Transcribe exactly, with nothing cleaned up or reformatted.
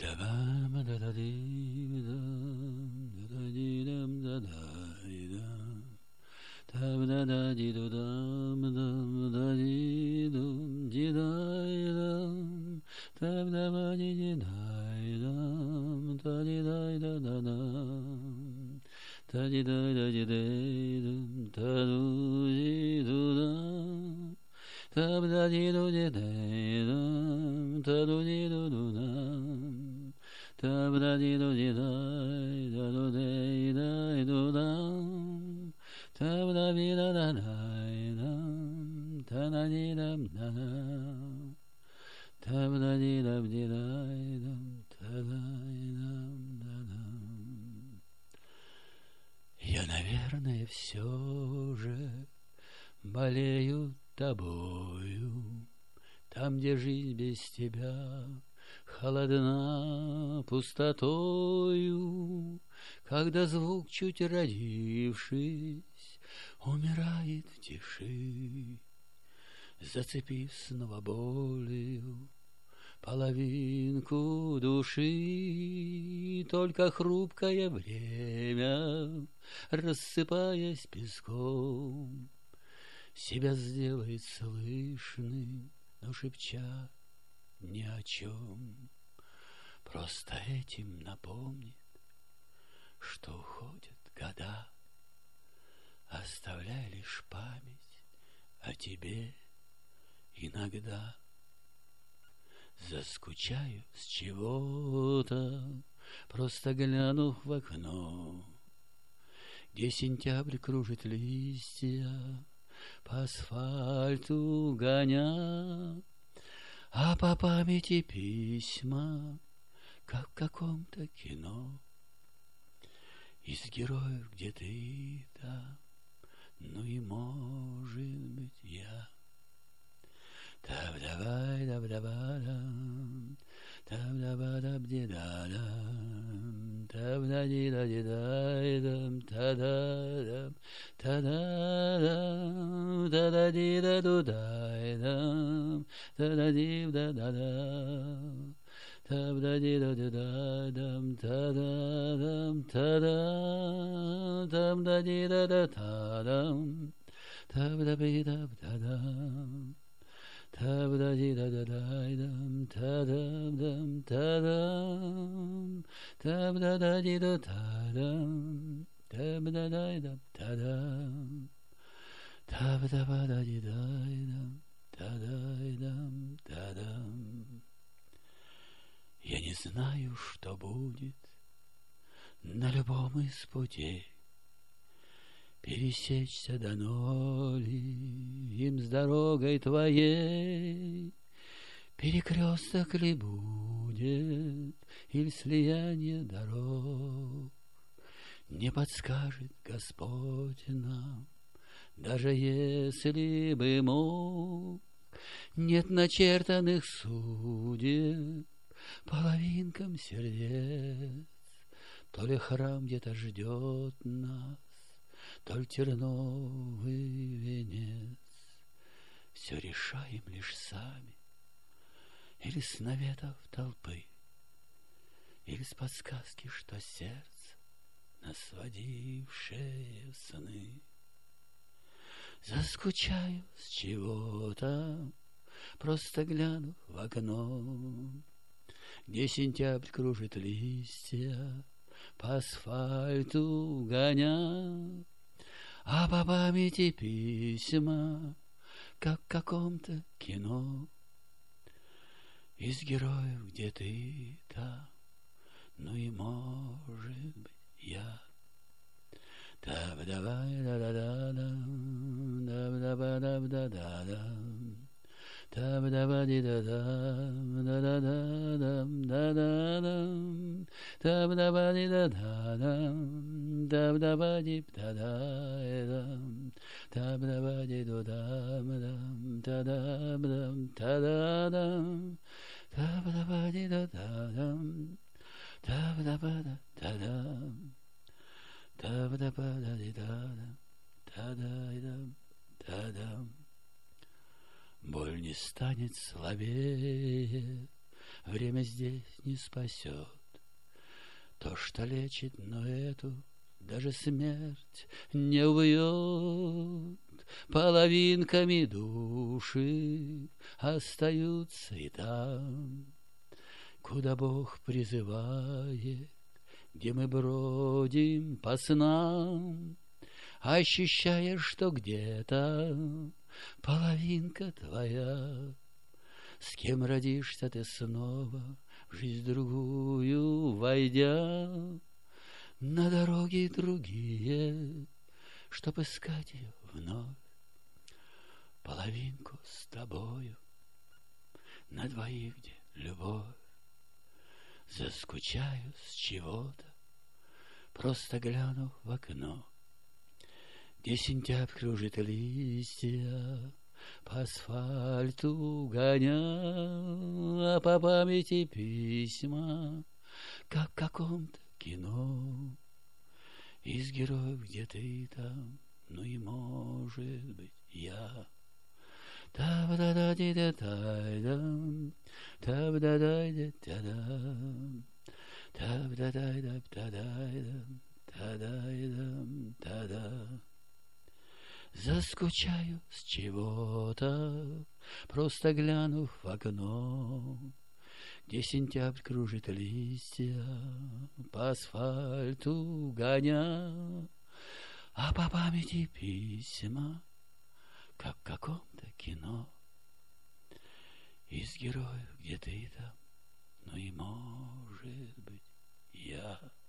Я, наверное, все же болею тобою, там, где жизнь без тебя холодна пустотою, когда звук, чуть родившись, умирает в тиши, зацепив снова болью половинку души. Только хрупкое время, рассыпаясь песком, себя сделает слышным, но шепча ни о чем. Просто этим напомнит, что уходят года, оставляя лишь память о тебе иногда. Заскучаю с чего-то, просто глянув в окно, где сентябрь кружит листья, по асфальту гоня, а по памяти письма, как в каком-то кино. Из героев, где ты там, ну и может быть я. Там-давай, дам-давай-дам, там-давай-дам-де-да-дам, там-да-ди-да-ди-дай-дам, та-да-дам, та-да-дам, та-да-ди-да-ду-дай-дам, та-да-ди-да-да-дам, там-да-ди-да-ди-дай-дам, та-да-дам, та-да, там-да-ди-да-да-та-дам, там-да-би-да-да-дам. Та-да-ди-да-да-дам, та-дам-дам, та-дам, та-да-да-ди-да-та-дам, та-да-да-дам, та-дам, та-да-да-ди-да-дам, та-да-дам, та-дам. Я не знаю, что будет на любом из путей, пересечься дано ли им с дорогой твоей, перекресток ли будет, или слияние дорог, не подскажет Господь нам, даже если бы мог. Нет начертанных судеб половинкам сердец, то ли храм где-то ждет нас, то ли терновый венец. Все решаем лишь сами, или с наветов толпы, или с подсказки, что сердце, нас водившее в сны. Заскучаю с чего-то, просто гляну в окно, где сентябрь кружит листья, по асфальту гоня, а по памяти письма, как в каком-то кино. Из героев, где ты там, ну и может быть я. Та-ба-давай-да-да-да-дам, да-ба-да-ба-да-да-дам, та-ба-да-ба-ди-да-дам, да-да-да-дам, да-да-дам, та-ба-да-ба-ди-да-да-дам, та-ба-да-ба-ди-да-да-дам, та-ба-да-ба-ди-да-дам, та-да-ба-дам, та-да-дам, та-ба-да-ба-ди-да-да-дам, та-ба-да-ба-да-да-дам, та-ба-да-ба-да-ди-да-дам, та-да-дам, та-дам. Боль не станет слабее, время здесь не спасет. То, что лечит, но эту даже смерть не убьет. Половинками души остаются и там, куда Бог призывает, где мы бродим по снам, ощущая, что где-то половинка твоя. С кем родишься ты снова, в жизнь другую войдя, на дороги другие, чтоб искать ее вновь. Половинку с тобою, на двоих, где любовь. Заскучаю с чего-то, просто гляну в окно, где сентябрь кружит листья, по асфальту гоня, а по памяти письма, как в каком-то кино. Из героев, где ты там, ну и может быть я. Та-ба-да-да-ди-да-тай-дам, та-ба-да-дай-да-та-дам, та-ба-да-дай-да-та-дай-дам, та-дай-дам, та-да. Заскучаю с чего-то, просто глянув в окно, где сентябрь кружит листья, по асфальту гоня, а по памяти письма, как в каком-то кино. Из героев, где ты там, ну и может быть я.